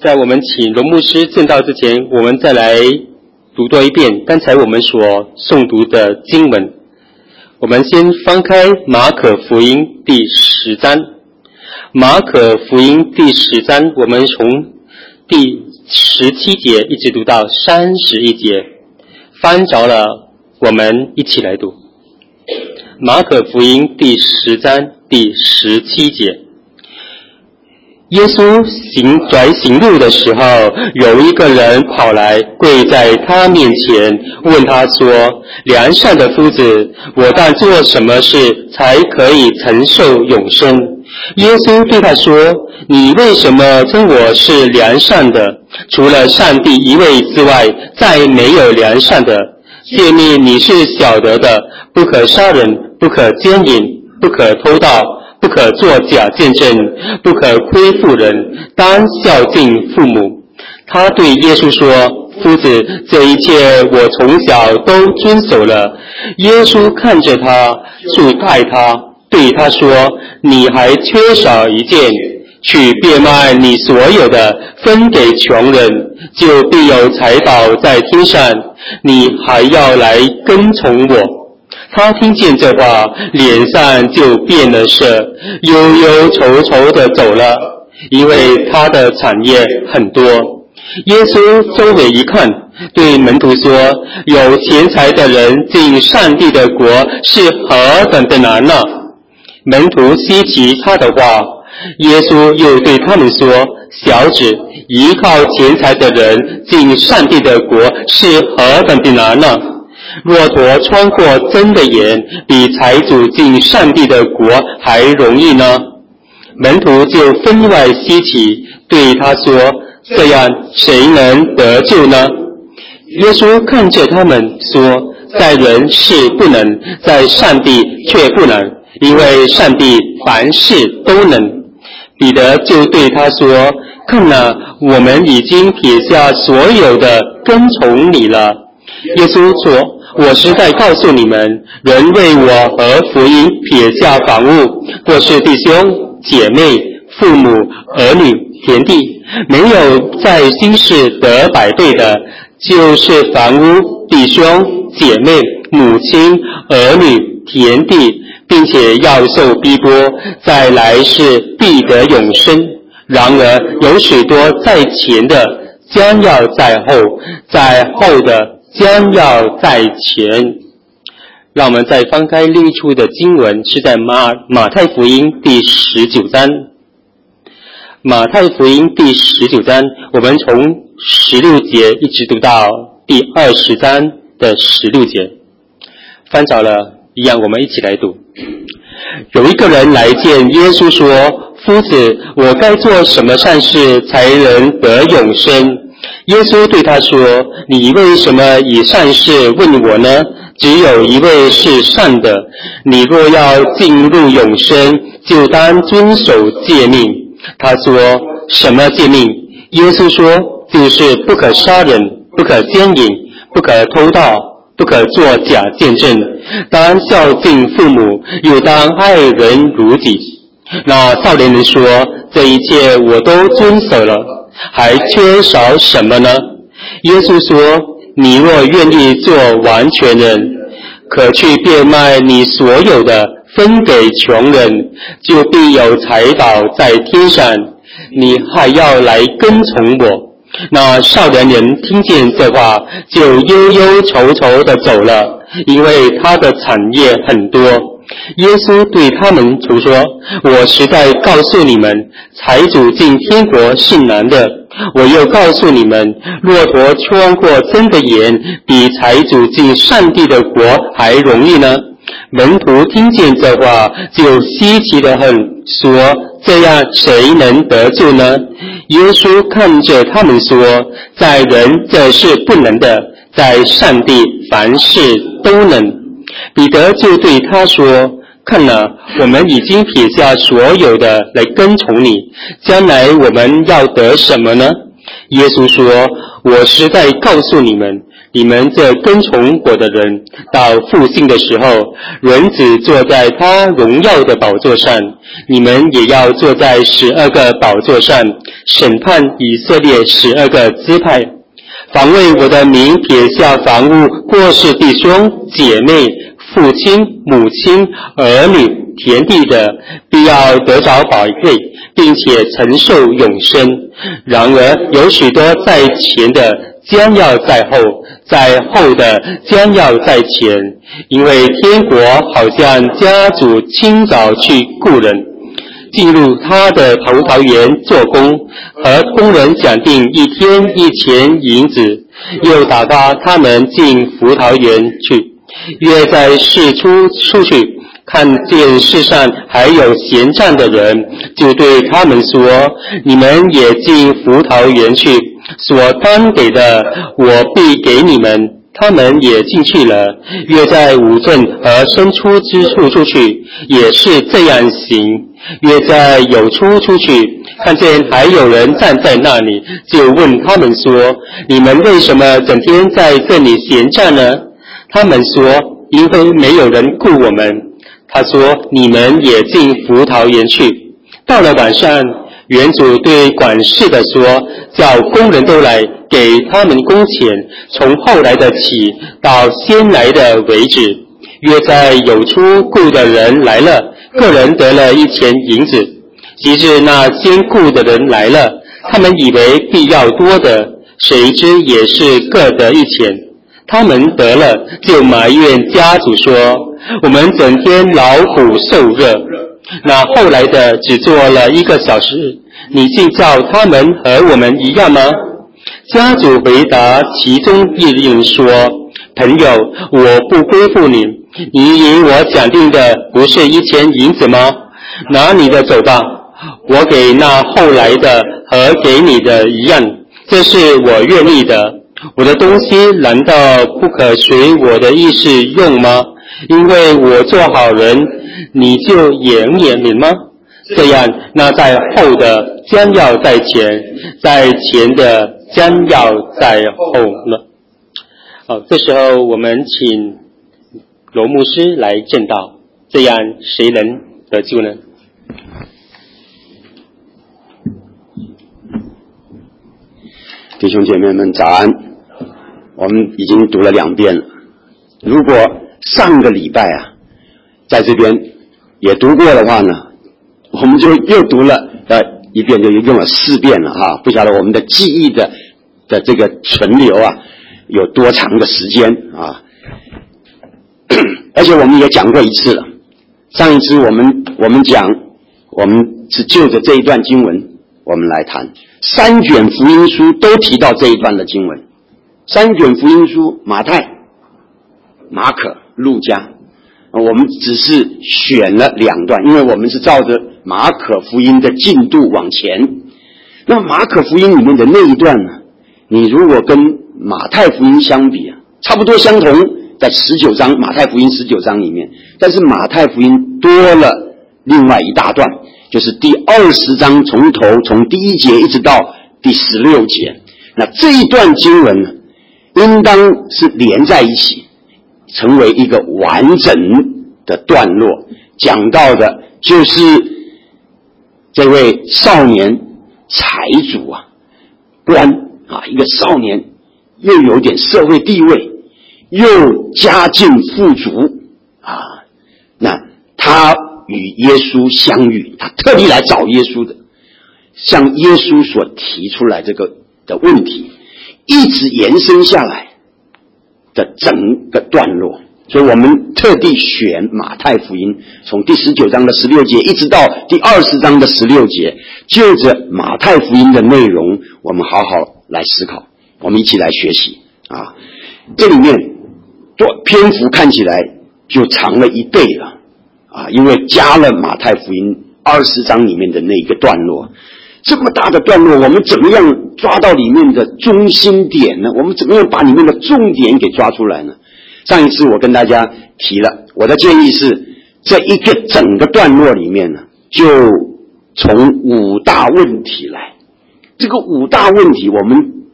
在我们请罗牧师正道之前，我们再来读多一遍刚才我们所诵读的经文。我们先翻开马可福音第10章。马可福音第10章，我们从第17节一直读到31节，翻着了，我们一起来读。马可福音第10章第17节。耶稣行路的时候，有一个人跑来跪在他面前，问他说：良善的夫子，我当做什么事才可以承受永生？耶稣对他说：你为什么称我是良善的？除了上帝一位之外，再没有良善的。诫命你是晓得的，不可杀人，不可奸淫，不可偷盗，不可作假见证，不可亏负人，当孝敬父母。他对耶稣说：夫子，这一切我从小都遵守了。耶稣看着他，注待他，对他说：你还缺少一件，去变卖你所有的，分给穷人，就必有财宝在天上。你还要来跟从我。他听见这话，脸上就变了色，忧忧愁愁地走了，因为他的产业很多。耶稣周围一看，对门徒说：有钱财的人进上帝的国是何等的难啊！门徒稀奇他的话。耶稣又对他们说：小子，依靠钱财的人进上帝的国是何等的难啊！骆驼穿过针的眼，比财主进上帝的国还容易呢。门徒就分外稀奇，对他说：这样谁能得救呢？耶稣看着他们说：在人是不能，在上帝却不能，因为上帝凡事都能。彼得就对他说：看哪，我们已经撇下所有的跟从你了。耶稣说：我实在告诉你们，人为我和福音撇下房屋，或是弟兄姐妹、父母、儿女、田地，没有在今世得100倍的，就是房屋、弟兄姐妹、母亲、儿女、田地，并且要受逼迫，在来世必得永生。然而有许多在前的，将要在后；在后的，将要在前。让我们再翻开另一处的经文，是在马太福音第19章。马太福音第19章，我们从16节一直读到第20章的16节。翻找了，一样我们一起来读。有一个人来见耶稣说：夫子，我该做什么善事才能得永生？耶稣对他说：你为什么以善事问我呢？只有一位是善的，你若要进入永生，就当遵守诫命。他说：什么诫命？耶稣说：就是不可杀人，不可奸淫，不可偷盗，不可作假见证，当孝敬父母，又当爱人如己。那少年人说：这一切我都遵守了，还缺少什么呢？耶稣说：你若愿意做完全人，可去变卖你所有的，分给穷人，就必有财宝在天上。你还要来跟从我。那少年人听见这话，就忧忧愁愁地走了，因为他的产业很多。耶稣对他们说：我实在告诉你们，财主进天国是难的。我又告诉你们，骆驼穿过针的眼，比财主进上帝的国还容易呢。门徒听见这话，就稀奇得很，说：这样谁能得救呢？耶稣看着他们说：在人这是不能的，在上帝凡事都能。彼得就对他说：看哪，我们已经撇下所有的来跟从你，将来我们要得什么呢？耶稣说：我实在告诉你们， 你们这跟从我的人，到复兴的时候，人子坐在他荣耀的宝座上，你们也要坐在12个宝座上，审判以色列12个支派。凡为我的名撇下房屋，或是弟兄姐妹、父亲、母亲、儿女、田地的，必要得着宝贵，并且承受永生。然而有许多在前的，将要在后，在后的将要在前，因为天国好像家主清早去雇人，进入他的葡萄园做工，和工人讲定1天1钱银子，又打发他们进葡萄园去。约在市出去，看见世上还有闲站的人，就对他们说：你们也进葡萄园去，所当给的我必给你们。他们也进去了，约在五镇和伸出之处出去，也是这样行。约在有出去，看见还有人站在那里，就问他们说：你们为什么整天在这里闲站呢？他们说：因为没有人雇我们。他说：你们也进葡萄园去。到了晚上，园主对管事的说：叫工人都来，给他们工钱，从后来的起到先来的为止。约在有出雇的人来了，个人得了1钱银子。即是那先雇的人来了，他们以为必要多的，谁知也是各得1钱。他们得了，就埋怨家主说：我们整天劳苦受热，那后来的只做了1个小时，你竟叫他们和我们一样吗？家主回答其中一人说：朋友，我不归附你，你引我讲定的不是1钱银子吗？拿你的走吧，我给那后来的和给你的一样，这是我愿意的。我的东西难道不可随我的意思用吗？因为我做好人，你就也免吗？这样，那在后的将要在前，在前的将要在后了。好，这时候我们请罗牧师来证道，这样谁能得救呢？ 弟兄姐妹们早安，我们已经读了2遍了。如果上个礼拜在这边也读过的话呢，我们就又读了1遍，就用了4遍了哈。不晓得我们的记忆的这个存留有多长的时间啊？而且我们也讲过1次了。上一次我们讲，我们是就着这一段经文我们来谈。3卷福音书都提到这一段的经文。3卷福音书，马太、马可、路加，我们只是选了2段，因为我们是照着马可福音的进度往前。那马可福音里面的那一段呢，你如果跟马太福音相比差不多相同，在19章，马太福音19章里面，但是马太福音多了另外一大段，就是第20章从第1节一直到第16节。那这一段经文呢，应当是连在一起，成为一个完整的段落，讲到的就是这位少年财主官一个少年，又有点社会地位，又家境富足那他与耶稣相遇，他特地来找耶稣的，向耶稣所提出来这个的问题，一直延伸下来的整个段落。所以我们特地选马太福音，从第19章的16节一直到第20章的16节，就着马太福音的内容，我们好好来思考，我们一起来学习这里面篇幅看起来就长了1倍了因为加了马太福音20章里面的那个段落。这么大的段落，我们怎么样抓到里面的中心点呢？我们怎么样把里面的重点给抓出来呢？上一次我跟大家提了，我的建议是，这一个整个段落里面呢，就从5大问题来。这个5大问题我们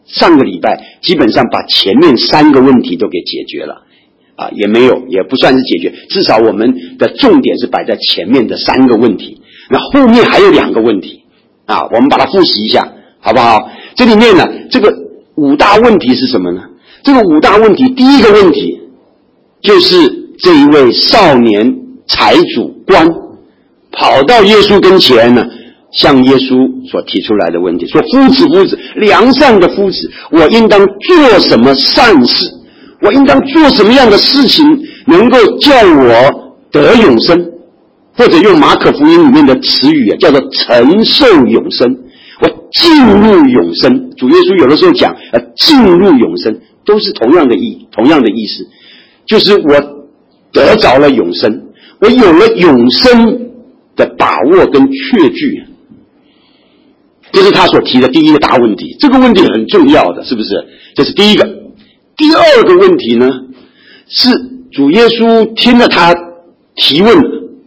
上个礼拜基本上把前面3个问题都给解决了啊，也不算是解决，至少我们的重点是摆在前面的3个问题。那后面还有2个问题啊，我们把它复习一下好不好？这里面呢，这个5大问题是什么呢？这个5大问题，第一个问题就是这一位少年财主官跑到耶稣跟前呢，向耶稣所提出来的问题，说夫子，良善的夫子，我应当做什么善事？我应当做什么样的事情能够叫我得永生？或者用马可福音里面的词语叫做承受永生，我进入永生。主耶稣有的时候讲进入永生，都是同样的意思，就是我得着了永生，我有了永生的把握跟确据。这是他所提的第一个大问题，这个问题很重要的，是不是？这是第一个。第二个问题呢，是主耶稣听了他提问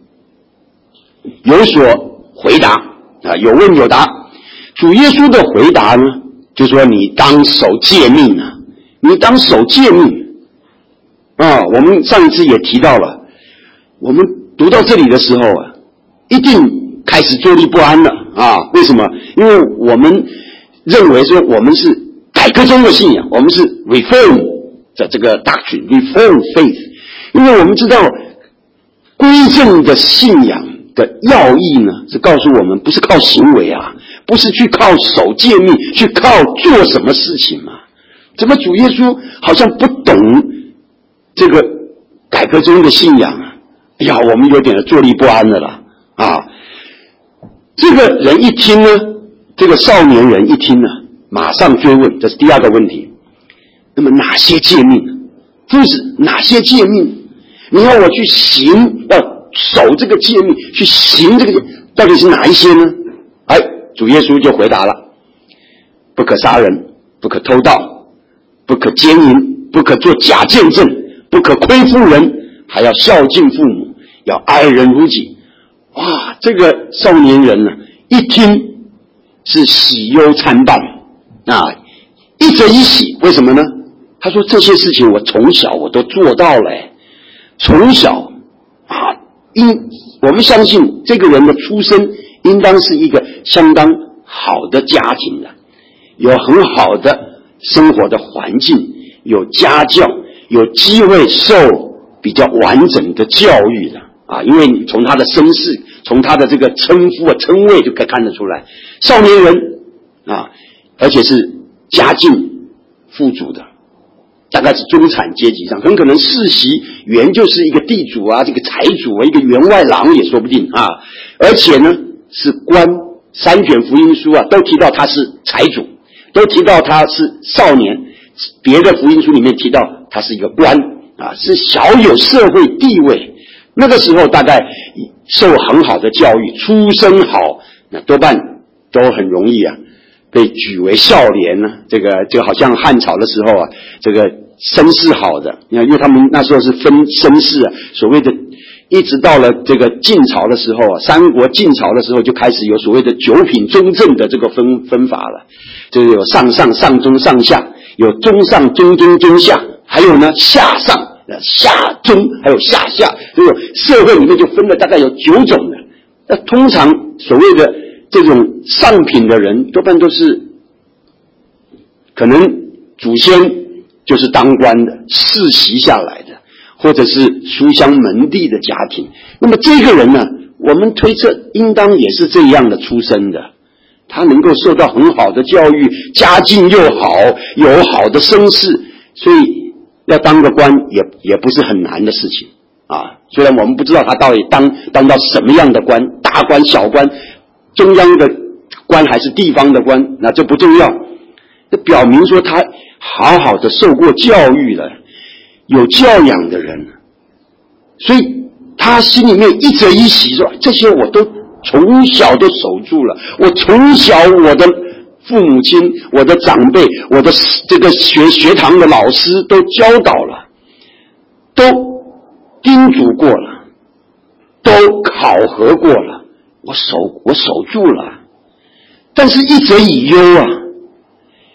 有所回答啊，有问有答。主耶稣的回答呢，就说你当守诫命啊，你当守诫命啊。我们上一次也提到了，我们读到这里的时候啊，一定开始坐立不安了啊。为什么？因为我们认为说我们是改革宗的信仰，我们是 reform 的这个 doctrine reform faith， 因为我们知道归正的信仰的要义呢，是告诉我们不是靠行为啊，不是去靠守诫命，去靠做什么事情嘛。怎么主耶稣好像不懂这个改革宗的信仰啊？哎呀，我们有点坐立不安的了啊。这个人一听呢，这个少年人一听呢，马上追问，这是第二个问题。那么哪些诫命？夫子，哪些诫命？你要我去行，要守这个诫命，去行这个，到底是哪一些呢？哎，主耶稣就回答了：不可杀人，不可偷盗，不可奸淫，不可做假见证，不可亏负人，还要孝敬父母，要爱人如己。哇，这个少年人呢，一听是喜忧参半啊，一则一喜。为什么呢？他说这些事情我从小我都做到了，从小啊，我们相信这个人的出身应当是一个相当好的家庭的，有很好的生活的环境，有家教，有机会受比较完整的教育的啊，因为你从他的身世，从他的这个称呼啊称谓就可以看得出来，少年人啊，而且是家境富足的，大概是中产阶级上，很可能世袭原就是一个地主啊，这个财主啊，一个员外郎也说不定啊。而且呢是官，3卷福音书啊都提到他是财主，都提到他是少年，别的福音书里面提到他是一个官啊，是小有社会地位。那个时候大概受很好的教育，出身好，那多半都很容易啊被举为孝廉呢。这个好像汉朝的时候啊，这个身世好的，因为他们那时候是分身世啊，所谓的一直到了这个晋朝的时候啊，三国晋朝的时候就开始有所谓的9品中正的这个分法了，就是有上上、上中、上下，有中上、中中、中下，还有呢下上、下中，还有下下，这种社会里面就分了大概有9种的。那通常所谓的这种上品的人多半都是可能祖先就是当官的，世袭下来的，或者是书香门第的家庭。那么这个人呢，我们推测应当也是这样的出身的，他能够受到很好的教育，家境又好，有好的身世，所以要当个官也不是很难的事情啊。虽然我们不知道他到底当到什么样的官，大官小官，中央的官还是地方的官，那这不重要，这表明说他好好的受过教育了，有教养的人，所以他心里面一则一喜，说这些我都从小都守住了，我从小我的父母亲、我的长辈、我的这个学堂的老师都教导了，都叮嘱过了，都考核过了，我守住了。但是一则以忧啊，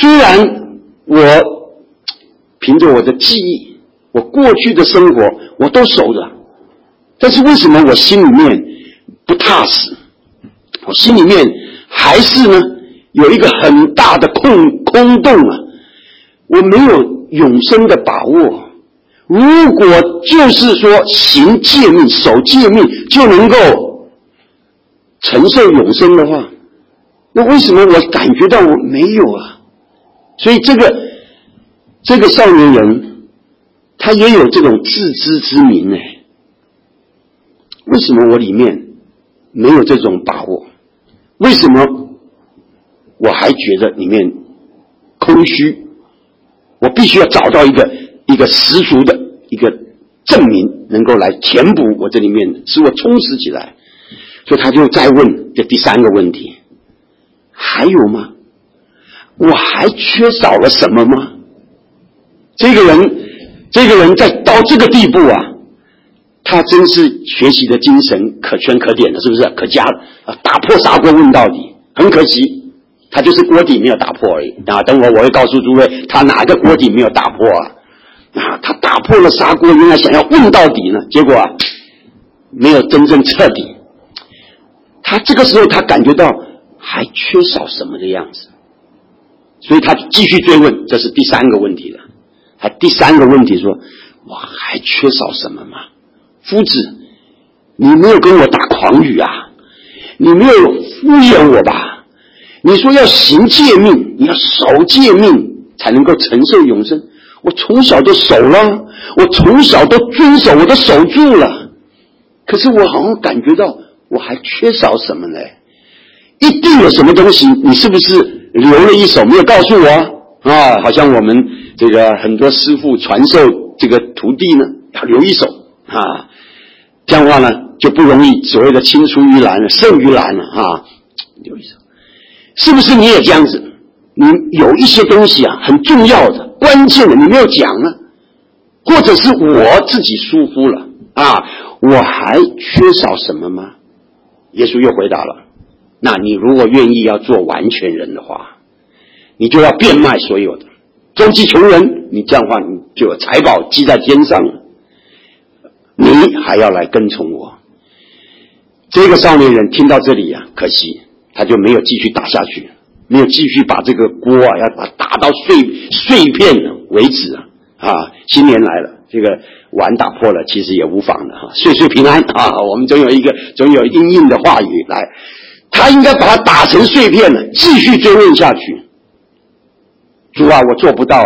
虽然我凭着我的记忆，我过去的生活我都熟的，但是为什么我心里面不踏实？我心里面还是呢有一个很大的空洞啊，我没有永生的把握。如果就是说行诫命、守诫命就能够承受永生的话，那为什么我感觉到我没有啊？所以这个少年人他也有这种自知之明呢。为什么我里面没有这种把握？为什么我还觉得里面空虚？我必须要找到一个十足的一个证明，能够来填补我这里面，使我充实起来。所以他就再问这第三个问题：还有吗？我还缺少了什么吗？这个人在到这个地步啊，他真是学习的精神可圈可点的，是不是？可嘉啊，打破砂锅问到底。很可惜，他就是锅底没有打破而已啊！等我会告诉诸位，他哪个锅底没有打破啊？他打破了砂锅，原来想要问到底呢，结果啊，没有真正彻底。他这个时候他感觉到还缺少什么的样子，所以他继续追问，这是第三个问题了。他第三个问题说：我还缺少什么吗？夫子，你没有跟我打诳语啊，你没有敷衍我吧？你说要行诫命，你要守诫命才能够承受永生，我从小都守了，我从小都遵守，我都守住了，可是我好像感觉到我还缺少什么呢？一定有什么东西，你是不是留了一手没有告诉我啊？好像我们这个很多师父传授这个徒弟呢，要留一手啊，这样的话呢就不容易所谓的青出于蓝胜于蓝了啊。留一手，是不是你也这样子？你有一些东西啊很重要的关键的你没有讲呢，或者是我自己疏忽了啊，我还缺少什么吗？耶稣又回答了，那你如果愿意要做完全人的话，你就要变卖所有的，周济穷人，你这样的话你就有财宝积在天上了，你还要来跟从我。这个少年人听到这里啊，可惜他就没有继续打下去，没有继续把这个锅啊要把它打到碎片为止啊！新年来了，这个碗打破了其实也无妨的哈，岁岁平安啊！我们总有因应的话语来，他应该把它打成碎片了，继续追问下去。主啊，我做不到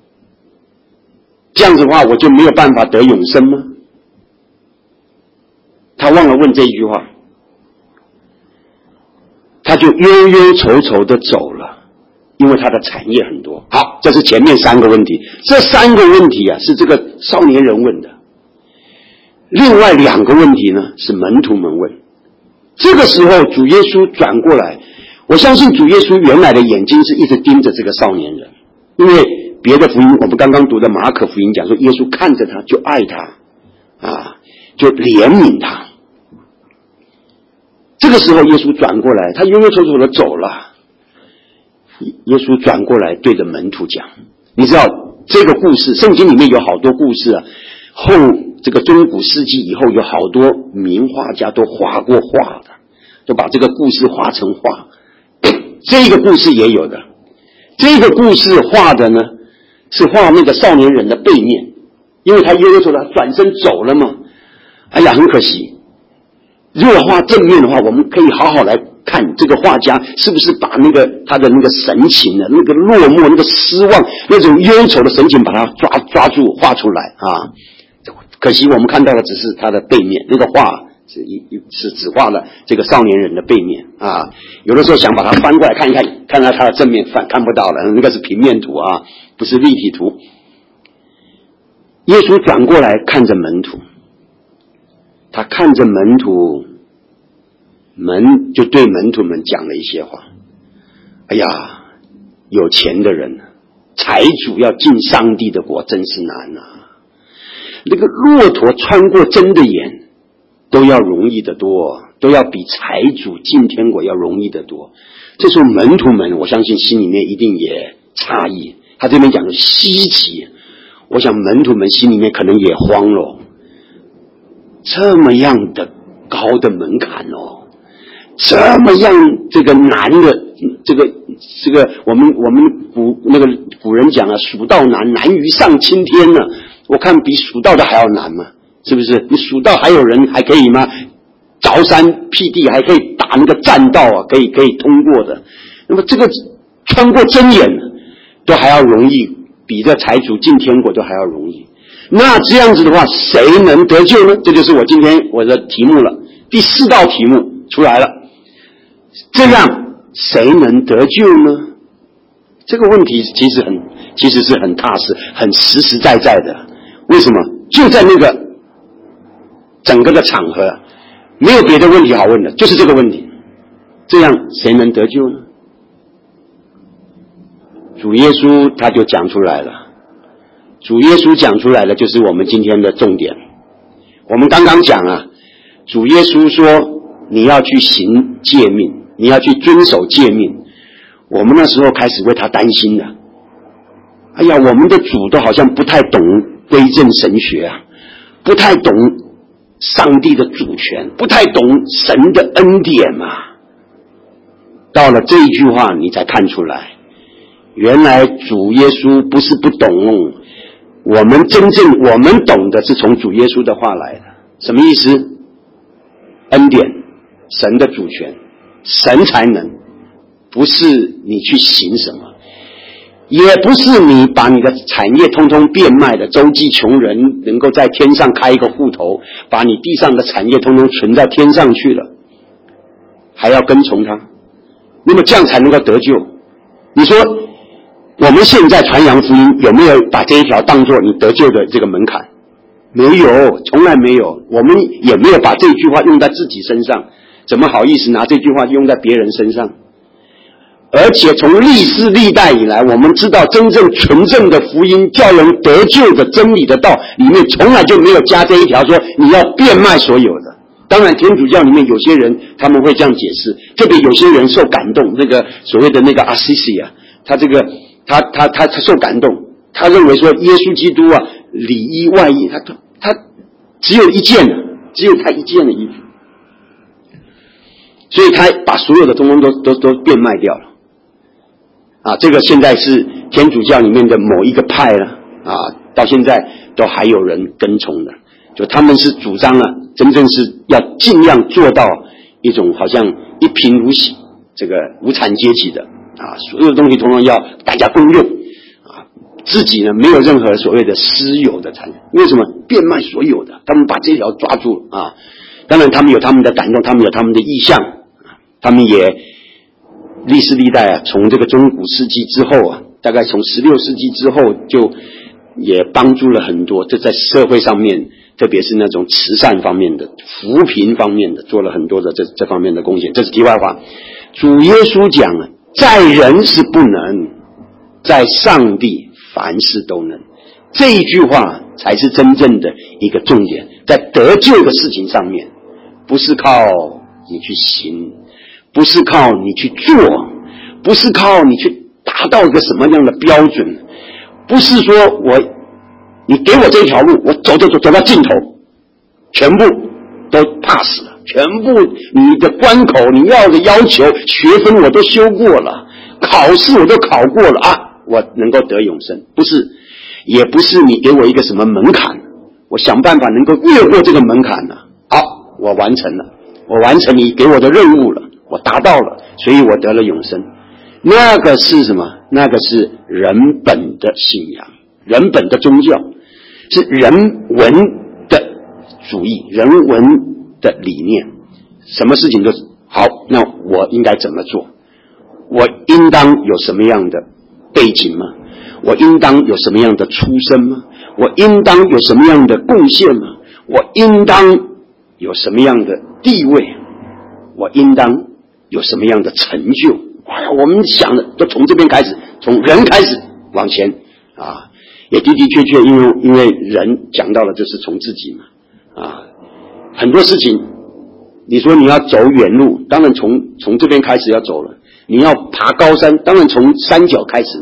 这样子的话我就没有办法得永生吗？他忘了问这一句话，他就忧忧愁愁的走了，因为他的产业很多。好，这是前面三个问题，这三个问题啊是这个少年人问的，另外两个问题呢是门徒们问。这个时候主耶稣转过来，我相信主耶稣原来的眼睛是一直盯着这个少年人，因为别的福音我们刚刚读的马可福音讲说，耶稣看着他就爱他啊，就怜悯他。这个时候耶稣转过来，他忧忧愁愁的走了。耶稣转过来对着门徒讲，你知道这个故事圣经里面有好多故事啊，后这个中古世纪以后有好多名画家都画过画的，都把这个故事画成画。这个故事也有的，这个故事画的呢是画那个少年人的背面，因为他忧忧愁他转身走了嘛。哎呀，很可惜。如果画正面的话，我们可以好好来看这个画家是不是把他的那个神情的那个落寞、那个失望、那种忧愁的神情把它抓住画出来啊。可惜我们看到的只是他的背面，那个画是只画了这个少年人的背面啊。有的时候想把它翻过来看一看，看到他的正面看不到了，那个是平面图啊，不是立体图。耶稣转过来看着门徒，他看着门徒，就对门徒们讲了一些话。哎呀，有钱的人，财主要进上帝的国真是难啊！那个骆驼穿过针的眼都要容易得多，都要比财主进天国要容易得多。这时候门徒们，我相信心里面一定诧异，他这边讲的稀奇，我想门徒们心里面可能也慌了，这么样的高的门槛哦，这么样这个难的这个我们古人讲啊，蜀道难，难于上青天呢。我看比蜀道的还要难嘛，是不是？你蜀道还有人还可以吗？凿山辟地还可以打那个栈道啊，可以通过的。那么这个穿过针眼都还要容易，比这财主进天国都还要容易。那这样子的话，谁能得救呢？这就是我今天我的题目了。第4道题目出来了，这样谁能得救呢？这个问题其实是很踏实、很实实在在的。为什么？就在那个整个的场合，没有别的问题好问的，就是这个问题。这样谁能得救呢？主耶稣他就讲出来了。主耶稣讲出来了，就是我们今天的重点。我们刚刚讲啊，主耶稣说你要去行诫命，你要去遵守诫命。我们那时候开始为他担心的。哎呀，我们的主都好像不太懂归正神学啊，不太懂上帝的主权，不太懂神的恩典嘛。到了这一句话你才看出来，原来主耶稣不是不懂，我们懂的是从主耶稣的话来的。什么意思？恩典，神的主权，神才能，不是你去行什么，也不是你把你的产业通通变卖的，周济穷人，能够在天上开一个户头，把你地上的产业通通存在天上去了，还要跟从他，那么这样才能够得救。你说我们现在传扬福音有没有把这一条当作你得救的这个门槛？没有，从来没有。我们也没有把这句话用在自己身上，怎么好意思拿这句话用在别人身上？而且从历世历代以来，我们知道真正纯正的福音叫人得救的真理的道里面从来就没有加这一条说你要变卖所有的。当然天主教里面有些人他们会这样解释，特别有些人受感动，那个所谓的那个阿西西啊，他这个他受感动，他认为说耶稣基督啊里衣外衣，他只有一件，只有他一件的衣服，所以他把所有的通通都变卖掉了啊。这个现在是天主教里面的某一个派了啊，到现在都还有人跟从的，就他们是主张了真正是要尽量做到一种好像一贫如洗，这个无产阶级的啊，所有的东西通通要大家公用啊，自己呢没有任何所谓的私有的产业。为什么？变卖所有的，他们把这条抓住了啊。当然他们有他们的感动，他们有他们的意向，他们也历世历代啊，从这个中古世纪之后啊，大概从16世纪之后就也帮助了很多，这在社会上面，特别是那种慈善方面的、扶贫方面的，做了很多的这方面的贡献。这是题外话。主耶稣讲了，在人是不能，在上帝凡事都能。这一句话才是真正的一个重点，在得救的事情上面，不是靠你去行，不是靠你去做，不是靠你去达到一个什么样的标准，不是说你给我这条路，我走到尽头，全部都 pass 了，全部你的关口，你要的要求，学分我都修过了，考试我都考过了啊，我能够得永生。不是，也不是你给我一个什么门槛，我想办法能够越过这个门槛了，好，我完成了，我完成你给我的任务了，我达到了，所以我得了永生。那个是什么？那个是人本的信仰，人本的宗教，是人文的主义，人文的理念。什么事情都是好，那我应该怎么做？我应当有什么样的背景吗？我应当有什么样的出身吗？我应当有什么样的贡献吗？我应当有什么样的地位？我应当有什么样的成就？哎呀，我们想的都从这边开始，从人开始往前啊，也的的确确，因为人讲到了就是从自己嘛啊，很多事情，你说你要走远路，当然从这边开始要走了；你要爬高山，当然从山脚开始了。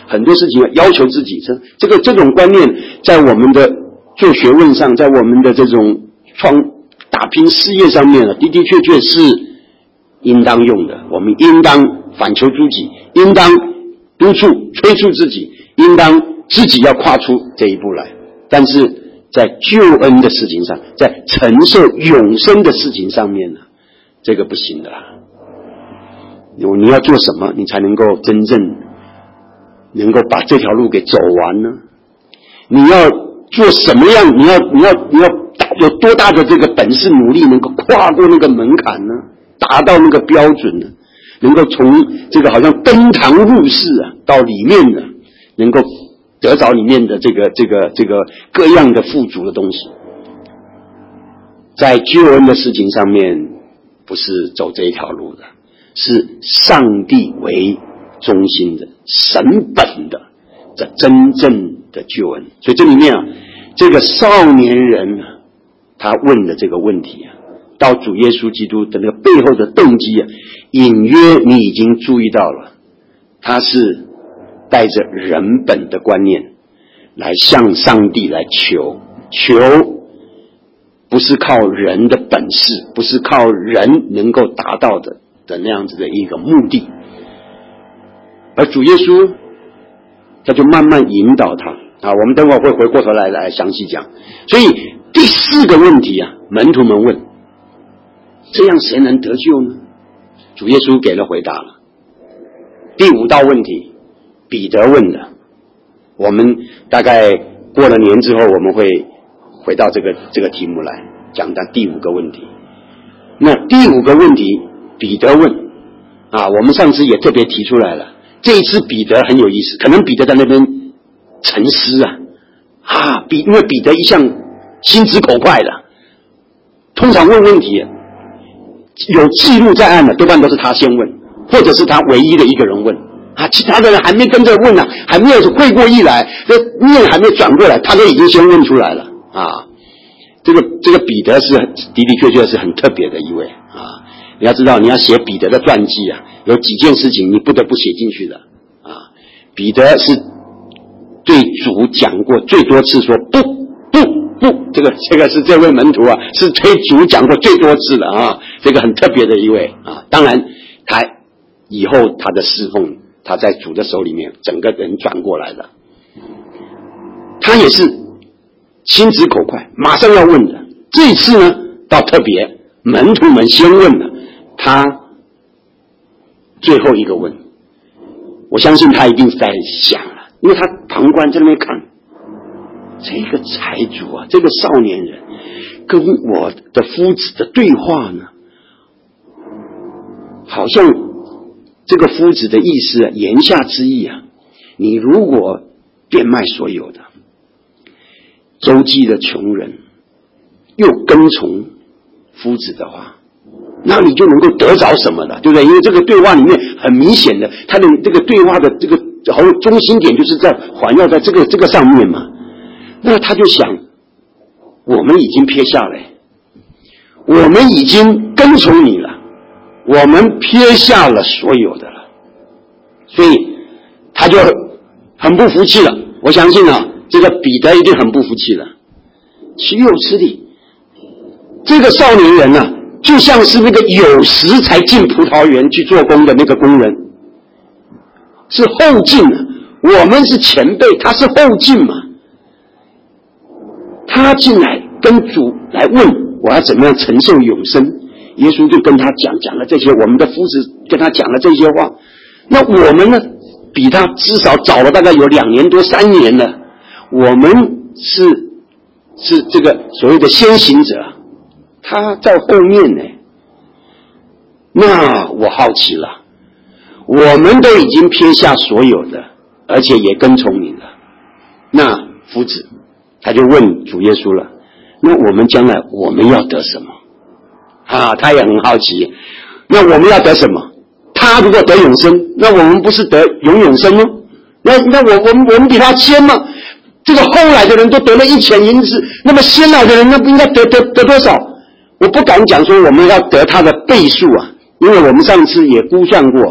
很多事情要求自己，这种观念在我们的做学问上，在我们的这种打拼事业上面的确是应当用的。我们应当反求诸己，应当督促催促自己，应当自己要跨出这一步来。但是在救恩的事情上，在承受永生的事情上面呢，这个不行的啦。你要做什么，你才能够真正能够把这条路给走完呢？你要做什么样？你要有多大的这个本事努力，能够跨过那个门槛呢？达到那个标准呢？能够从这个好像登堂入室到里面呢，能够得着里面的这个各样的富足的东西。在救恩的事情上面，不是走这一条路的，是上帝为中心的、神本的这真正的救恩。所以这里面这个少年人他问的这个问题到主耶稣基督的那个背后的动机隐约你已经注意到了，他是带着人本的观念来向上帝来求，不是靠人的本事，不是靠人能够达到的那样子的一个目的。而主耶稣他就慢慢引导他我们等会会回过头来详细讲。所以第4个问题门徒们问，这样谁能得救呢？主耶稣给了回答了。第5道问题彼得问的，我们大概过了年之后我们会回到这个题目来讲到第5个问题。那第5个问题彼得问我们上次也特别提出来了，这一次彼得很有意思，可能彼得在那边沉思因为彼得一向心直口快的，通常问问题有记录在案的多半都是他先问，或者是他唯一的一个人问其他的人还没跟着问还没有会过意来，面还没转过来，他都已经先问出来了这个彼得是的确是很特别的一位你要知道，你要写彼得的传记有几件事情你不得不写进去的彼得是对主讲过最多次说不，这个是这位门徒是对主讲过最多次的这个很特别的一位当然他以后他的侍奉，他在主的手里面整个人转过来了，他也是心直口快，马上要问的。这一次呢倒特别，门徒们先问了，他最后一个问，我相信他一定是在想了，因为他旁观在那边看，这个财主这个少年人跟我的夫子的对话呢，好像这个夫子的意思言下之意你如果变卖所有的，周济的穷人，又跟从夫子的话，那你就能够得着什么了，对不对？因为这个对话里面很明显的，他的这个对话的这个中心点就是在环绕在这个上面嘛。那他就想，我们已经撇下了，我们已经跟从你了，我们撇下了所有的了，所以他就很不服气了。我相信这个彼得一定很不服气了。岂有此理！这个少年人就像是那个有时才进葡萄园去做工的那个工人，是后进我们是前辈，他是后进嘛。他进来跟主来问我要怎么样承受永生，耶稣就跟他讲了这些，我们的夫子跟他讲了这些话。那我们呢，比他至少早了大概有2年多3年了，我们是这个所谓的先行者，他在后面呢。那我好奇了，我们都已经撇下所有的，而且也跟从你了，那夫子他就问主耶稣了，那我们将来我们要得什么他也很好奇，那我们要得什么？他如果得永生，那我们不是得永生吗？那我们比他先吗？这个后来的人都得了1钱银子，那么先来的人那不应该得多少？我不敢讲说我们要得他的倍数因为我们上次也估算过，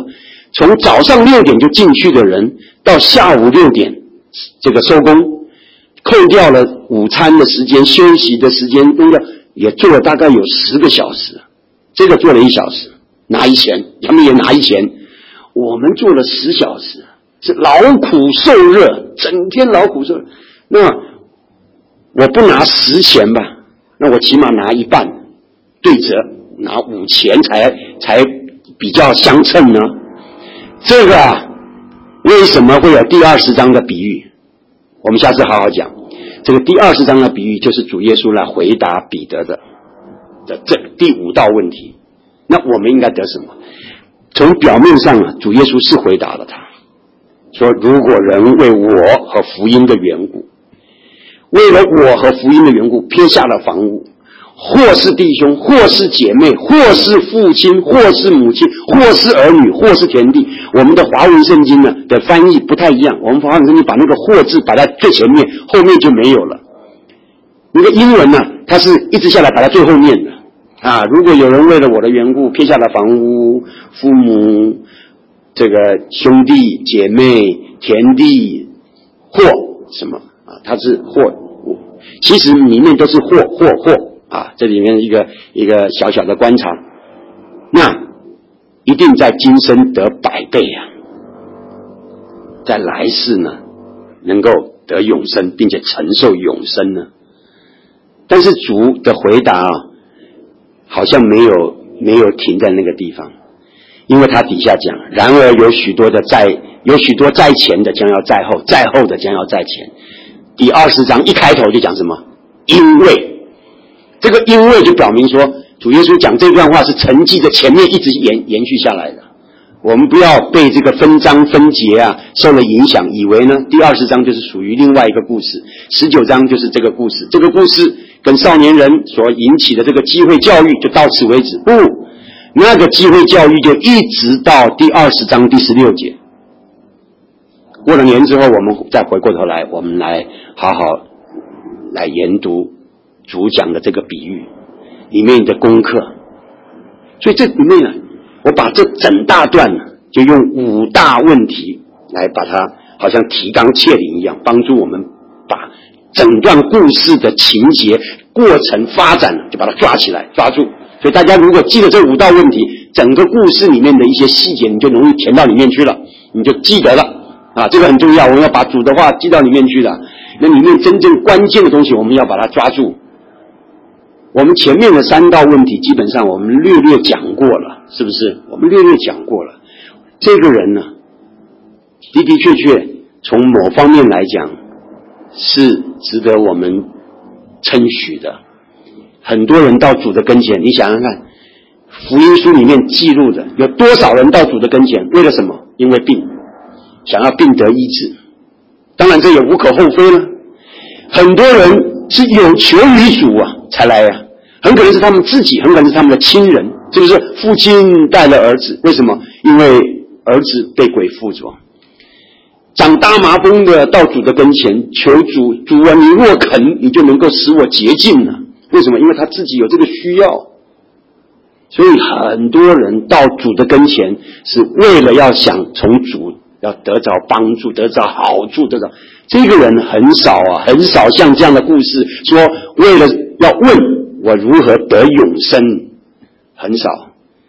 从早上6点就进去的人，到下午6点这个收工，扣掉了午餐的时间、休息的时间，也做了大概有10个小时。这个做了1小时，拿1钱，他们也拿1钱。我们做了10小时，是劳苦受热，整天劳苦受热。那我不拿10钱吧，那我起码拿一半，对折拿5钱才比较相称呢。这个为什么会有第20章的比喻？我们下次好好讲。这个第20章的比喻就是主耶稣来回答彼得的这第5道问题。那我们应该得什么？从表面上主耶稣是回答了他，说如果人为我和福音的缘故，为了我和福音的缘故撇下了房屋，或是弟兄，或是姐妹，或是父亲，或是母亲，或是儿女，或是田地。我们的华文圣经呢的翻译不太一样，我们华文圣经把那个或字摆在最前面，后面就没有了。那个英文呢，它是一直下来摆在最后面的啊。如果有人为了我的缘故撇下了房屋、父母、这个兄弟姐妹、田地，或什么啊，它是或，其实里面都是或啊，这里面一个小小的观察，那一定在今生得100倍啊，在来世呢能够得永生，并且承受永生呢。但是主的回答好像没有停在那个地方，因为他底下讲，然而有许多在前的将要在后，在后的将要在前。第20章一开头就讲什么？因为。这个因为就表明说，主耶稣讲这段话是承继着前面一直延续下来的。我们不要被这个分章分节受了影响，以为呢第20章就是属于另外一个故事，19章就是这个故事，这个故事跟少年人所引起的这个机会教育就到此为止。不，那个机会教育就一直到第20章第16节。过了年之后，我们再回过头来，我们来好好来研读主讲的这个比喻里面的功课。所以这里面呢，我把这整大段呢就用5大问题来把它好像提纲挈领一样，帮助我们把整段故事的情节过程发展就把它抓起来抓住。所以大家如果记得这5道问题，整个故事里面的一些细节你就容易填到里面去了，你就记得了啊，这个很重要，我们要把主的话记到里面去了。那里面真正关键的东西我们要把它抓住。我们前面的3道问题基本上我们略讲过了，是不是？我们略讲过了。这个人呢，的的确确从某方面来讲是值得我们称许的。很多人到主的跟前，你想想看，福音书里面记录的有多少人到主的跟前，为了什么？因为病，想要病得医治。当然这也无可厚非了。很多人是有求于主才来很可能是他们自己，很可能是他们的亲人，是不是？父亲带了儿子，为什么？因为儿子被鬼附着。长大麻风的到主的跟前求主，主啊，你若肯，你就能够使我洁净了。为什么？因为他自己有这个需要。所以很多人到主的跟前是为了要想从主要得着帮助，得着好处，得着。这个人很少很少像这样的故事说为了要问我如何得永生，很少。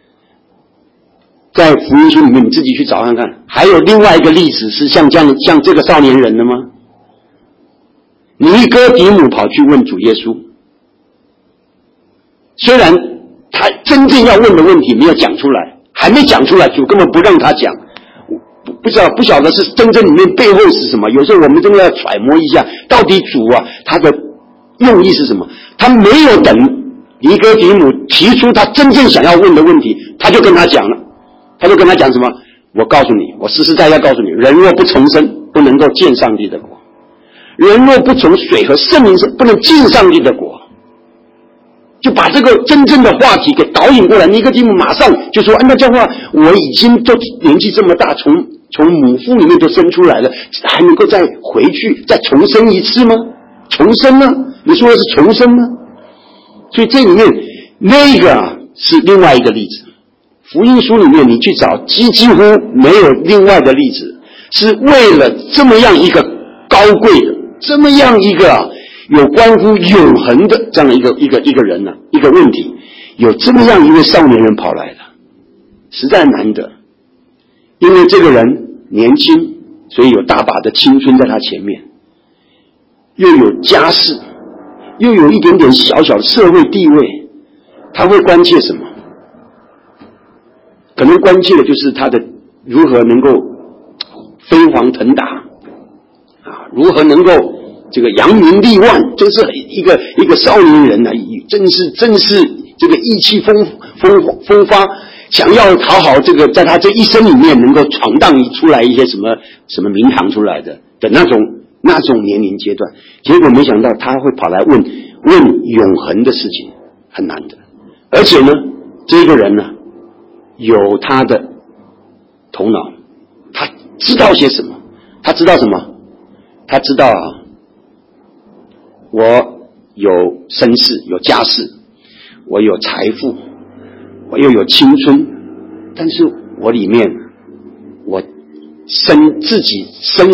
在福音书里面你自己去找看看，还有另外一个例子是像这个少年人的吗？尼哥底母跑去问主耶稣，虽然他真正要问的问题没有讲出来，还没讲出来，主根本不让他讲。不晓得是真正里面背后是什么。有时候我们真的要揣摩一下，到底主他的用意是什么。他没有等尼哥底母提出他真正想要问的问题，他就跟他讲了。他就跟他讲什么？我告诉你，我实实在在告诉你，人若不重生，不能够见上帝的国；人若不从水和圣灵生，不能进上帝的国。就把这个真正的话题给导引过来。尼哥底母马上就说，那这样的话，我已经都年纪这么大，从母腹里面都生出来了，还能够再回去再重生一次吗？重生呢？你说的是重生呢？所以这里面那个是另外一个例子。 福音书里面你去找，几乎没有另外的例子，是为了这么样一个高贵的，这么样一个有关乎永恒的这样的一个人呢，一个问题，有这么样一位少年人跑来的，实在难得。因为这个人年轻，所以有大把的青春在他前面，又有家世，又有一点点小小的社会地位，他会关切什么？可能关切的就是他的如何能够飞黄腾达啊，如何能够这个扬名立万，这是一个少年人啊，真是这个意气风发，想要讨好这个在他这一生里面能够闯荡出来一些什么名堂出来的那种年龄阶段，结果没想到他会跑来问永恒的事情，很难的。而且呢，这个人呢有他的头脑，他知道些什么？他知道什么？他知道啊，我有身世，有家世，我有财富，我又有青春，但是我里面我自己深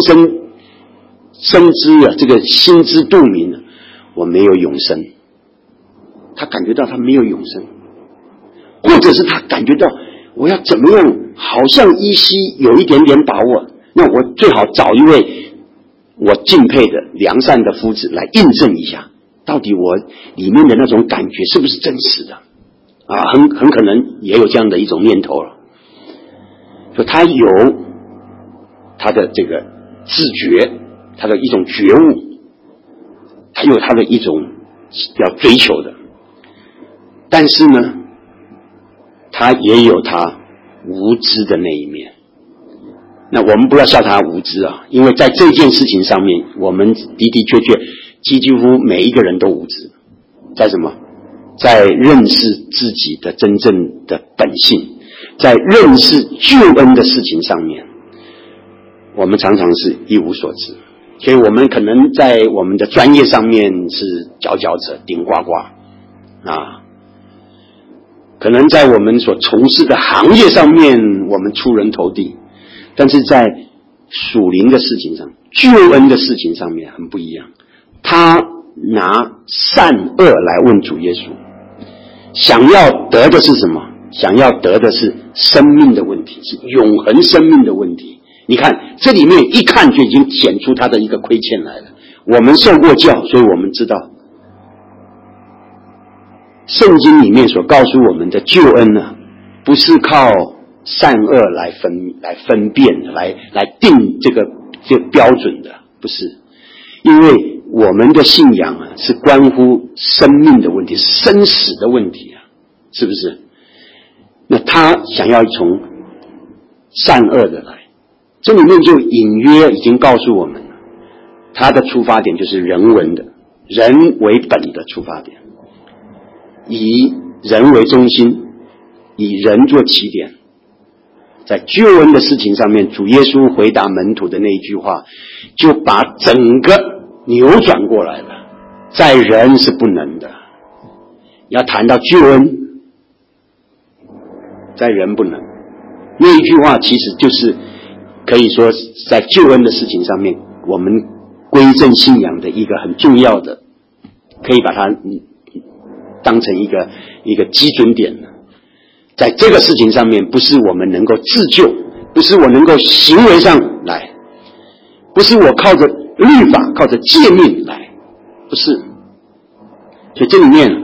知啊，这个心知肚明啊，我没有永生。他感觉到他没有永生，或者是他感觉到我要怎么样，好像依稀有一点点把握，那我最好找一位我敬佩的良善的夫子来印证一下，到底我里面的那种感觉是不是真实的啊？很可能也有这样的一种念头了。就他有他的这个自觉，他的一种觉悟，他有他的一种要追求的，但是呢，他也有他无知的那一面。那我们不要笑他无知啊，因为在这件事情上面，我们的确几乎每一个人都无知。在什么？在认识自己的真正的本性，在认识救恩的事情上面，我们常常是一无所知。所以我们可能在我们的专业上面是佼佼者，顶呱呱啊。可能在我们所从事的行业上面，我们出人头地，但是在属灵的事情上，救恩的事情上面很不一样。他拿善恶来问主耶稣，想要得的是什么？想要得的是生命的问题，是永恒生命的问题。你看这里面一看就已经显出他的一个亏欠来了。我们受过教，所以我们知道圣经里面所告诉我们的救恩呢，不是靠善恶来分辨的，来定这个标准的，不是。因为我们的信仰啊，是关乎生命的问题，生死的问题啊，是不是？那他想要从善恶的来，这里面就隐约已经告诉我们了，他的出发点就是人文的，人为本的出发点，以人为中心，以人做起点。在救恩的事情上面，主耶稣回答门徒的那一句话，就把整个扭转过来了。在人是不能的，要谈到救恩，在人不能。那一句话其实就是可以说在救恩的事情上面，我们归正信仰的一个很重要的，可以把它当成一个基准点。在这个事情上面，不是我们能够自救，不是我能够行为上来，不是我靠着律法靠着诫命来，不是。所以这里面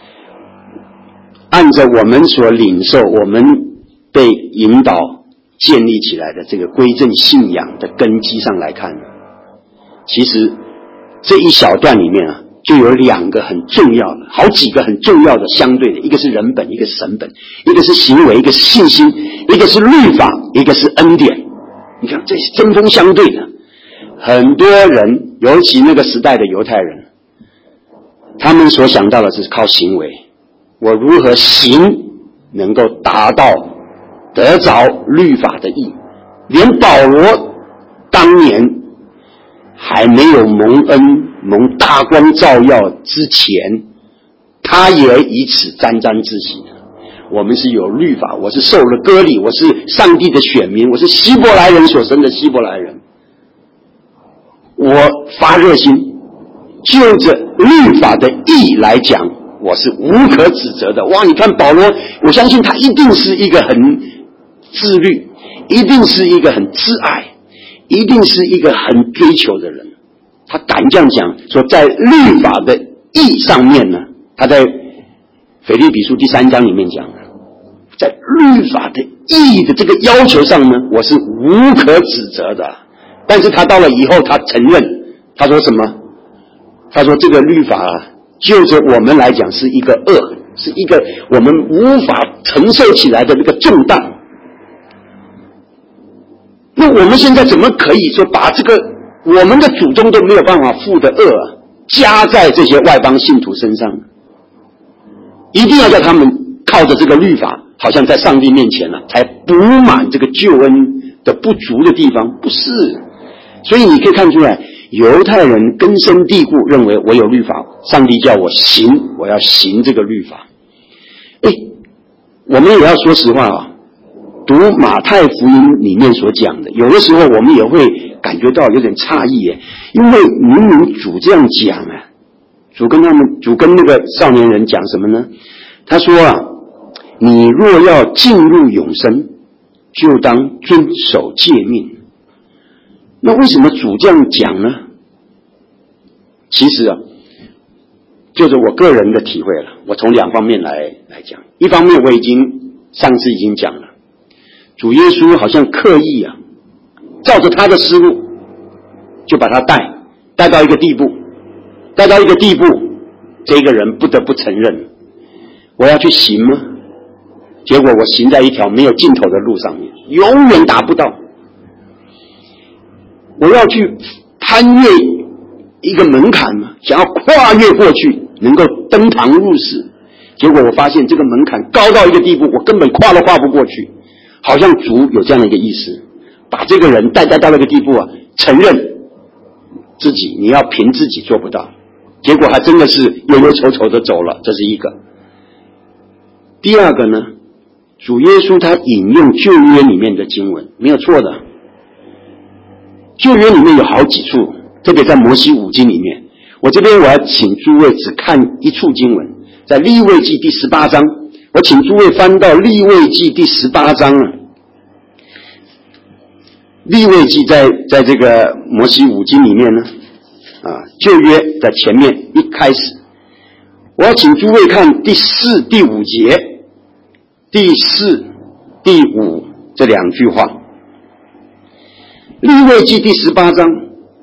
按着我们所领受，我们被引导建立起来的这个归正信仰的根基上来看，其实这一小段里面啊，就有两个很重要的，好几个很重要的相对的，一个是人本，一个是神本，一个是行为，一个是信心，一个是律法，一个是恩典。你看这是针锋相对的。很多人，尤其那个时代的犹太人，他们所想到的是靠行为，我如何行能够达到得着律法的义。连保罗当年还没有蒙恩蒙大光照耀之前，他也以此沾沾自喜的。 我们是有律法，我是受了割礼，我是上帝的选民，我是希伯来人所生的希伯来人。我发热心，就着律法的义来讲，我是无可指责的。哇，你看保罗，我相信他一定是一个很自律，一定是一个很自爱，一定是一个很追求的人。他敢这样讲，说在律法的义上面呢，他在腓立比书第3章里面讲，在律法的义的这个要求上呢，我是无可指责的。但是他到了以后，他承认，他说什么？他说这个律法啊，就着我们来讲是一个恶，是一个我们无法承受起来的那个重担。那我们现在怎么可以说把这个我们的祖宗都没有办法负的恶啊，加在这些外邦信徒身上？一定要叫他们靠着这个律法，好像在上帝面前呢，才补满这个救恩的不足的地方？不是。所以你可以看出来，犹太人根深蒂固认为我有律法，上帝叫我行，我要行这个律法。我们也要说实话啊，读马太福音里面所讲的，有的时候我们也会感觉到有点诧异耶，因为明明主这样讲啊，主跟那个少年人讲什么呢？他说啊，你若要进入永生，就当遵守诫命。那为什么主这样讲呢？其实啊，就是我个人的体会了，我从2方面来讲。一方面我上次已经讲了，主耶稣好像刻意啊，照着他的思路，就把他带到一个地步，这个人不得不承认，我要去行吗？结果我行在一条没有尽头的路上面，永远达不到。我要去攀越一个门槛嘛，想要跨越过去，能够登堂入室。结果我发现这个门槛高到一个地步，我根本跨都跨不过去。好像主有这样的一个意思，把这个人带到那个地步啊，承认自己你要凭自己做不到。结果还真的是忧忧愁愁的走了，这是一个。第二个呢，主耶稣他引用旧约里面的经文，没有错的。旧约里面有好几处，特别在摩西五经里面。我这边我要请诸位只看一处经文，在利未记第18章，我请诸位翻到利未记第18章啊。利未记在这个摩西五经里面呢，旧约的前面一开始，我要请诸位看第4、第5节，第4、第5这2句话。利未记第18章，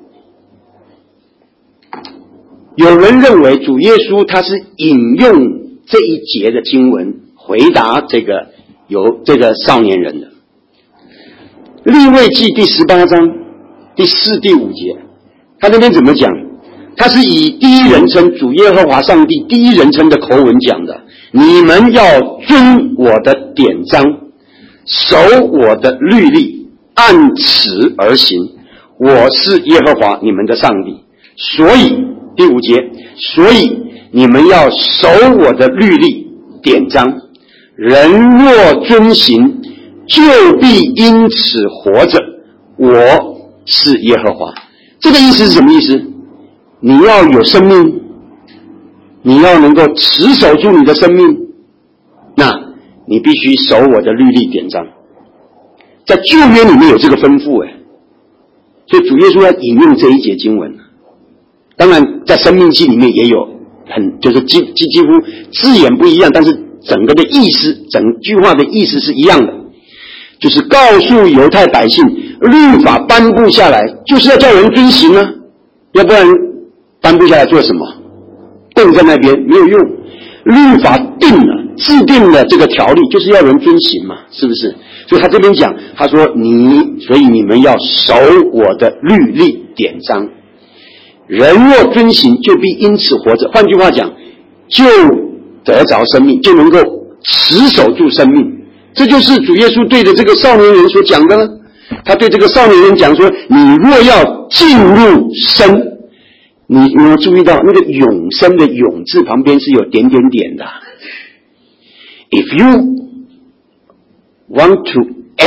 有人认为主耶稣他是引用这一节的经文回答有这个少年人的。利未记第18章第4、第5节，他那边怎么讲？他是以第一人称主耶和华上帝第一人称的口吻讲的，你们要遵我的典章，守我的律例，按此而行，我是耶和华你们的上帝。所以第5节，所以你们要守我的律例典章，人若遵行，就必因此活着，我是耶和华。这个意思是什么意思？你要有生命，你要能够持守住你的生命，那你必须守我的律例典章。在旧约里面有这个吩咐所以主耶稣要引用这一节经文。当然在申命记里面也有就是几乎字眼不一样，但是整个的意思，整句话的意思是一样的，就是告诉犹太百姓，律法颁布下来就是要叫人遵行啊，要不然颁布下来做什么？供在那边没有用。律法制定了这个条例，就是要人遵行嘛，是不是？所以他这边讲，他说所以你们要守我的律例典章，人若遵行，就必因此活着。换句话讲，就得着生命，就能够持守住生命。这就是主耶稣对着这个少年人所讲的呢。他对这个少年人讲说，你若要进入生，你有没有注意到那个永生的永字旁边是有点点点的？ If you want to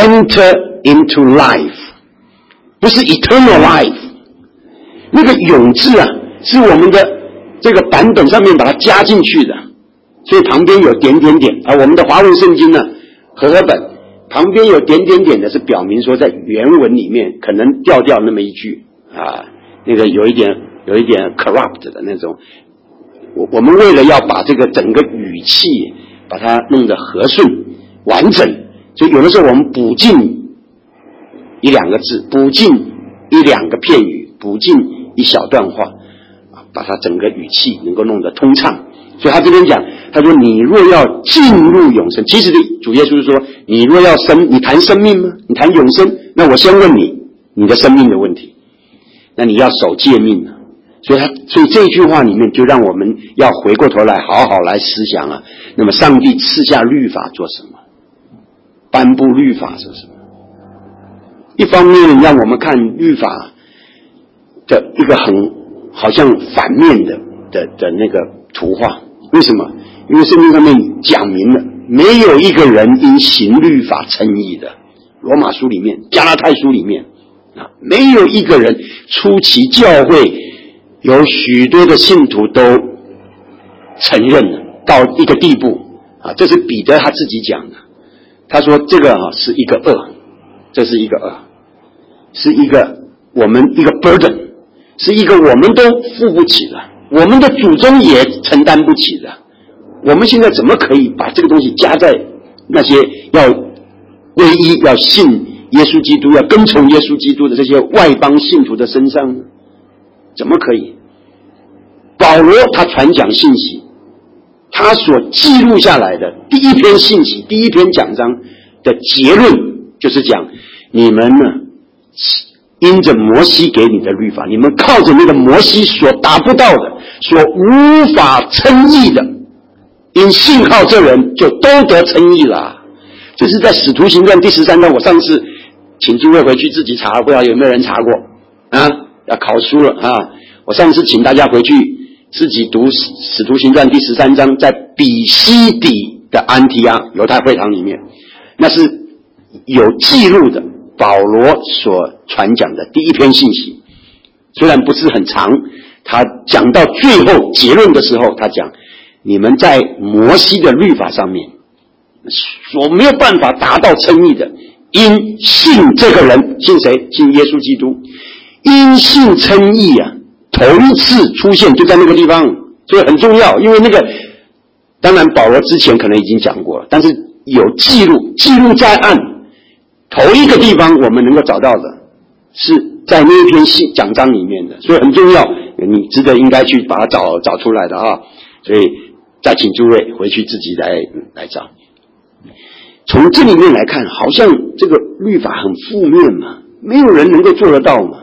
enter into life， 不是 eternal life。那个永字啊，是我们的这个版本上面把它加进去的，所以旁边有点点点啊。我们的华文圣经呢，和合本旁边有点点点的，是表明说在原文里面可能掉那么一句啊，那个有一点 corrupt 的那种。我们为了要把这个整个语气把它弄得和顺完整，所以有的时候我们补进一两个字，补进一两个片语，补进一小段话，把它整个语气能够弄得通畅。所以他这边讲，他说你若要进入永生，其实主耶稣说，你若要你谈生命吗？你谈永生，那我先问你的生命的问题，那你要守诫命啊。所以这句话里面就让我们要回过头来好好来思想啊。那么上帝赐下律法做什么？颁布律法做什么？一方面让我们看律法的一个好像反面的那个图画。为什么？因为圣经上面讲明了，没有一个人因行律法称义的。罗马书里面、加拉太书里面啊，没有一个人。初期教会有许多的信徒都承认了到一个地步啊，这是彼得他自己讲的。他说这个是一个恶，这是一个恶，是一个我们一个 burden， 是一个我们都付不起的，我们的祖宗也承担不起的。我们现在怎么可以把这个东西加在那些要皈依、要信耶稣基督、要跟从耶稣基督的这些外邦信徒的身上呢？怎么可以？保罗他传讲信息，他所记录下来的第一篇信息、第一篇讲章的结论就是讲，你们呢因着摩西给你的律法，你们靠着那个摩西所达不到的、所无法称义的，因信靠这人就都得称义了。这是在使徒行传第13章，我上次请诸位回去自己查，不知道有没有人查过啊？要考书了啊！我上次请大家回去自己读使徒行传第13章，在比西底的安提阿犹太会堂里面，那是有记录的保罗所传讲的第一篇信息。虽然不是很长，他讲到最后结论的时候，他讲你们在摩西的律法上面所没有办法达到称义的，因信这个人，信谁？信耶稣基督。因信称义啊，头一次出现就在那个地方，所以很重要。因为那个当然保罗之前可能已经讲过了，但是有记录在案，头一个地方我们能够找到的是在那一篇讲章里面的，所以很重要，你值得应该去把它找出来的啊。所以再请诸位回去自己来找。从这里面来看，好像这个律法很负面嘛，没有人能够做得到嘛。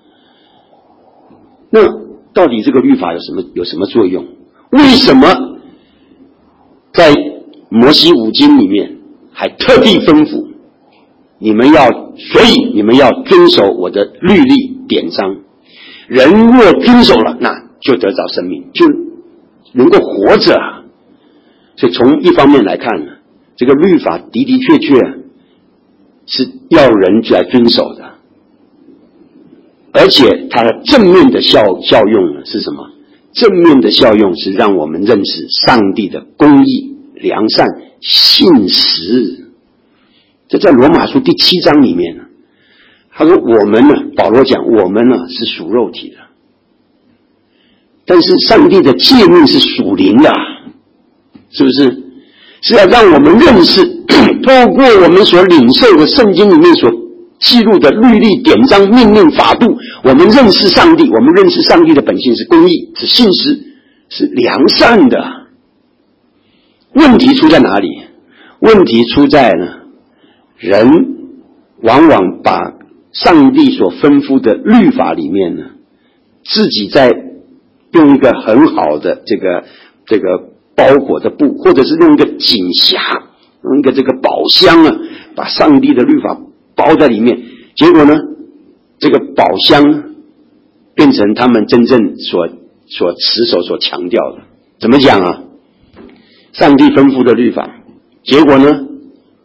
那到底这个律法有什么作用？为什么在摩西五经里面还特地吩咐所以你们要遵守我的律例典章，人若遵守了，那就得着生命，就能够活着啊。所以从一方面来看呢，这个律法的确是要人来遵守的。而且它的正面的效用呢是什么？正面的效用是让我们认识上帝的公义、良善、信实。这在罗马书第7章里面呢，他说我们呢，保罗讲我们呢是属肉体的，但是上帝的诫命是属灵的，是不是？是要让我们认识，透过我们所领受的圣经里面所记录的律例、典章、命令、法度，我们认识上帝，我们认识上帝的本性是公义、是信实、是良善的。问题出在哪里？问题出在呢，人往往把上帝所吩咐的律法里面呢，自己在用一个很好的这个包裹的布，或者是用一个锦匣，用一个这个宝箱啊，把上帝的律法包在里面，结果呢，这个宝箱变成他们真正所持守、所强调的。怎么讲啊？上帝吩咐的律法，结果呢，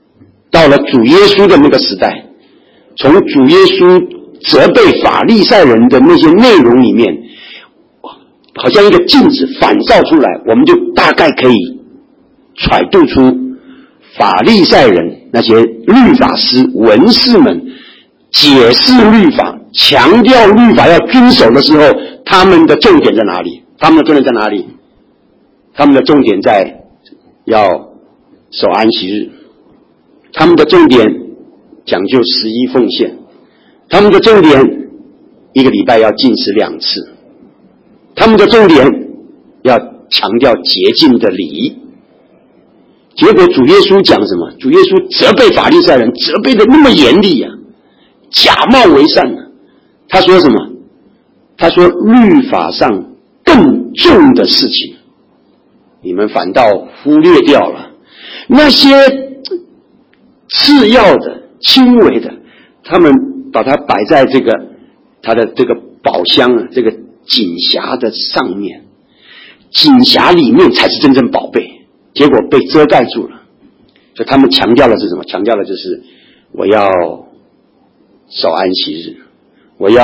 到了主耶稣的那个时代，从主耶稣责备法利赛人的那些内容里面，好像一个镜子反照出来，我们就大概可以揣度出法利赛人那些律法师文士们解释律法，强调律法要遵守的时候，他们的重点在哪里？他们的重点在哪里？他们的重点在要守安息日，他们的重点讲究11奉献，他们的重点一个礼拜要禁食2次，他们的重点要强调洁净的礼。结果主耶稣讲什么？主耶稣责备法利赛人，责备的那么严厉啊，假冒为善啊。他说什么？他说律法上更重的事情，你们反倒忽略掉了。那些次要的、轻微的，他们把它摆在他的这个宝箱啊，这个锦匣的上面，锦匣里面才是真正宝贝。结果被遮盖住了，所以他们强调的是什么？强调的就是我要守安息日，我要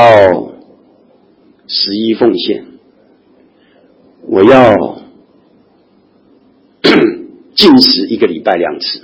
11奉献，我要禁食1个礼拜2次，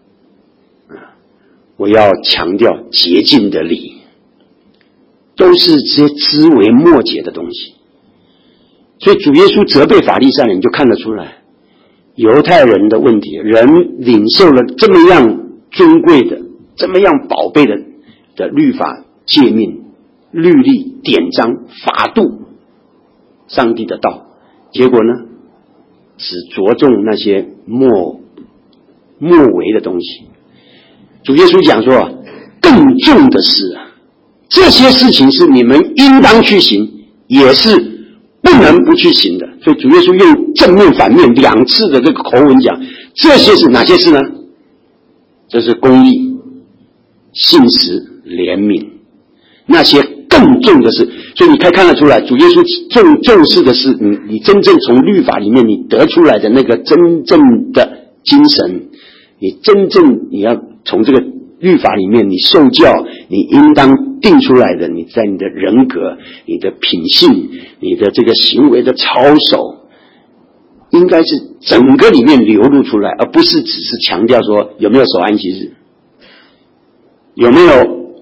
我要强调洁净的礼，都是这些枝微末节的东西。所以主耶稣责备法利赛人，你就看得出来犹太人的问题，人领受了这么样尊贵的、这么样宝贝的律法诫命、律例、典章、法度，上帝的道，结果呢，只着重那些末微的东西。主耶稣讲说更重的是这些事情是你们应当去行，也是不能不去行的。所以主耶稣用正面反面2次的这个口吻讲，这些是哪些事呢？这是公义、信实、怜悯，那些更重的是。所以你可以看得出来，主耶稣重视的是你真正从律法里面你得出来的那个真正的精神，你要从这个律法里面你受教，你应当定出来的，你在你的人格、你的品性、你的这个行为的操守，应该是整个里面流露出来，而不是只是强调说有没有守安息日，有没有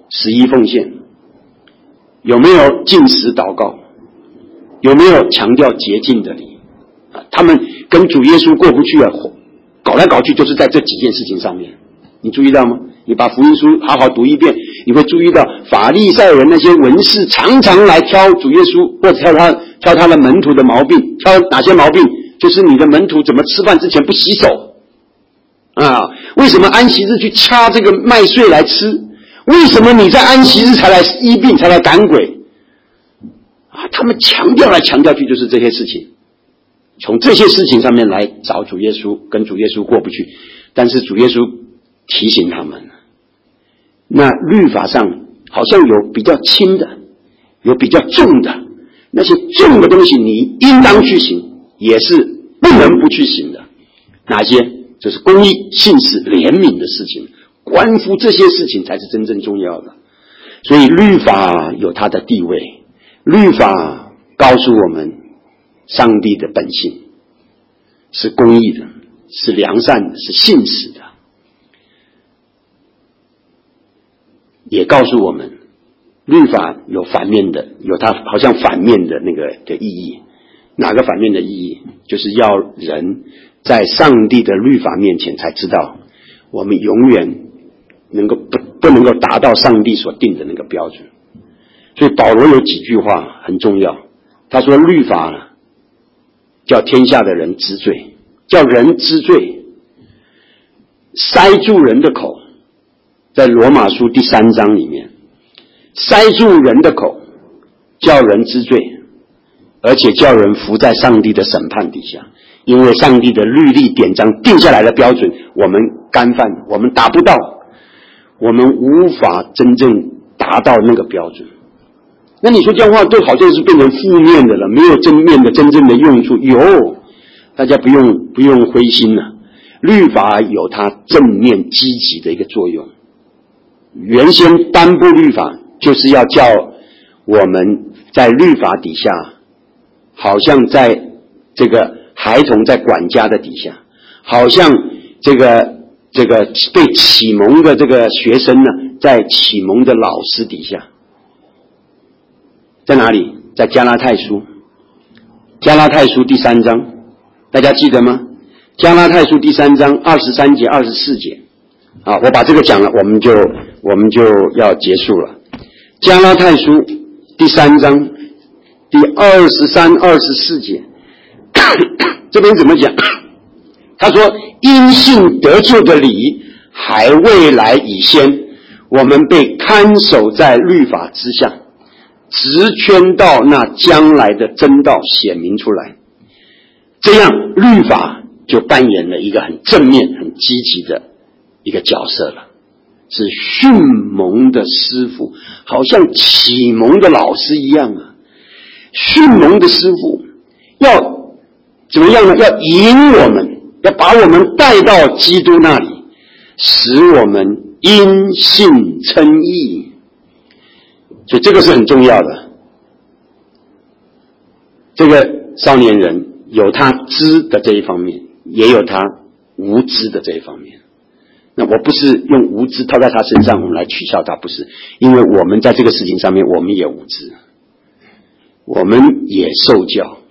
11奉献，有没有禁食祷告，有没有强调洁净的礼。他们跟主耶稣过不去啊，搞来搞去就是在这几件事情上面。你注意到吗？你把福音书好好读一遍，你会注意到法利赛人那些文士常常来挑主耶稣，或者挑他的门徒的毛病。挑哪些毛病？就是你的门徒怎么吃饭之前不洗手啊？为什么安息日去掐这个麦穗来吃？为什么你在安息日才来医病，才来赶鬼啊？他们强调来强调去就是这些事情，从这些事情上面来找主耶稣，跟主耶稣过不去。但是主耶稣提醒他们，那律法上好像有比较轻的，有比较重的，那些重的东西你应当去行，也是不能不去行的。哪些？就是公义、信实、怜悯的事情，关乎这些事情才是真正重要的。所以律法有它的地位，律法告诉我们上帝的本性是公义的，是良善的，是信实的，也告诉我们律法有反面的，有它好像反面的那个的意义。哪个反面的意义？就是要人在上帝的律法面前才知道我们永远不能够达到上帝所定的那个标准。所以保罗有几句话很重要，他说律法叫天下的人知罪，叫人知罪，塞住人的口，在罗马书第3章里面，塞住人的口，叫人知罪，而且叫人服在上帝的审判底下。因为上帝的律例典章定下来的标准，我们干犯，我们达不到，我们无法真正达到那个标准。那你说这样的话都好像是变成负面的了，没有正面的真正的用处。有，大家不用灰心了。 律法有它正面积极的一个作用。原先颁布律法就是要叫我们在律法底下，好像在这个孩童在管家的底下，好像这个被启蒙的这个学生呢，在启蒙的老师底下。在哪里？在加拉太书。加拉太书第3章，大家记得吗？加拉太书第3章23节、24节。我把这个讲了，我们就要结束了。加拉太书第3章第23、24节，这边怎么讲？他说：“因信得救的理还未来以先，我们被看守在律法之下，直圈到那将来的真道显明出来。”这样，律法就扮演了一个很正面、很积极的一个角色了，是训蒙的师傅，好像启蒙的老师一样啊。训蒙的师傅要怎么样呢？要引我们，要把我们带到基督那里，使我们因信称义。所以这个是很重要的。这个少年人有他知的这一方面，也有他无知的这一方面。那我不是用无知套在他身上，我们来取笑他，不是，因为我们在这个事情上面，我们也无知，我们也受教。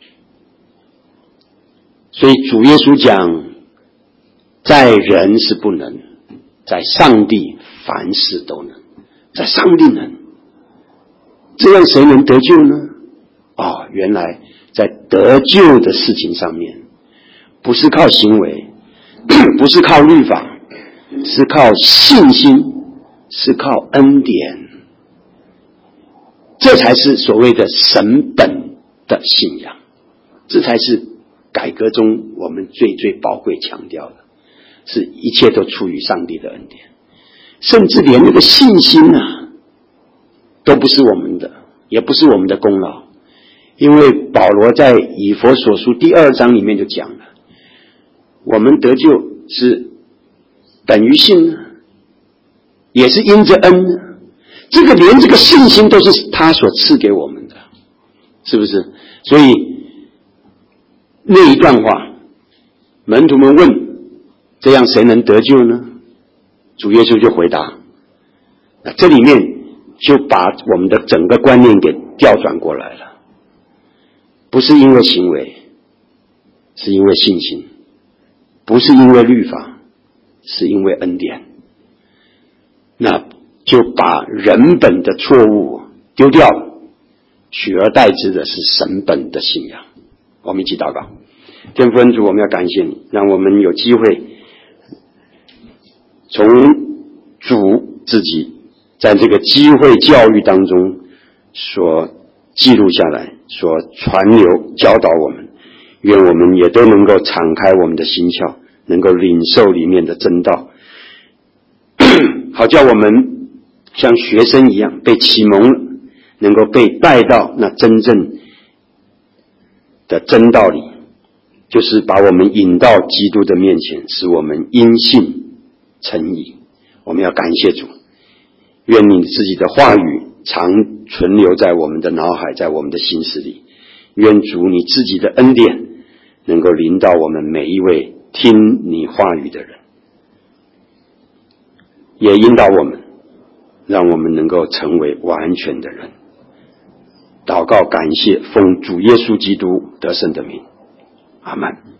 所以主耶稣讲，在人是不能，在上帝凡事都能，在上帝能。这样谁能得救呢？原来在得救的事情上面，不是靠行为，不是靠律法，是靠信心，是靠恩典。这才是所谓的神本的信仰，这才是改革中我们最最宝贵强调的，是一切都出于上帝的恩典，甚至连那个信心都不是我们的，也不是我们的功劳。因为保罗在以弗所书第2章里面就讲了，我们得救是本于信，也是因着恩。这个连这个信心都是他所赐给我们的，是不是？所以那一段话，门徒们问，这样谁能得救呢？主耶稣就回答，这里面就把我们的整个观念给调转过来了。不是因为行为，是因为信心；不是因为律法，是因为恩典。那就把人本的错误丢掉了，取而代之的是神本的信仰。我们一起祷告。天父恩主，我们要感谢你，让我们有机会从主自己在这个机会教育当中所记录下来，所传流教导我们，愿我们也都能够敞开我们的心窍，能够领受里面的真道，好叫我们像学生一样被启蒙了，能够被带到那真正的真道里，就是把我们引到基督的面前，使我们因信称义。我们要感谢主，愿你自己的话语常存留在我们的脑海，在我们的心思里。愿主你自己的恩典能够临到我们每一位听你话语的人，也引导我们，让我们能够成为完全的人。祷告感谢，奉主耶稣基督得胜的名，阿们。